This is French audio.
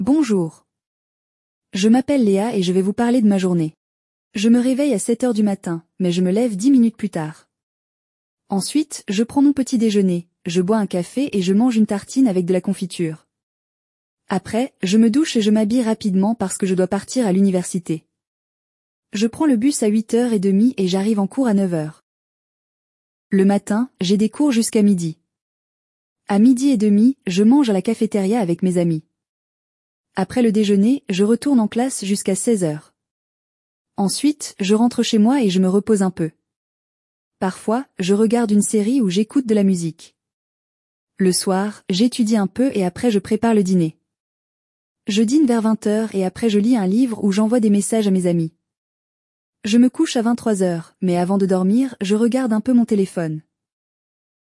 Bonjour. Je m'appelle Léa et je vais vous parler de ma journée. Je me réveille à 7 heures du matin, mais je me lève 10 minutes plus tard. Ensuite, je prends mon petit déjeuner, je bois un café et je mange une tartine avec de la confiture. Après, je me douche et je m'habille rapidement parce que je dois partir à l'université. Je prends le bus à 8h30 et j'arrive en cours à 9h. Le matin, j'ai des cours jusqu'à midi. À 12h30, je mange à la cafétéria avec mes amis. Après le déjeuner, je retourne en classe jusqu'à 16h. Ensuite, je rentre chez moi et je me repose un peu. Parfois, je regarde une série ou j'écoute de la musique. Le soir, j'étudie un peu et après je prépare le dîner. Je dîne vers 20h et après je lis un livre ou j'envoie des messages à mes amis. Je me couche à 23h, mais avant de dormir, je regarde un peu mon téléphone.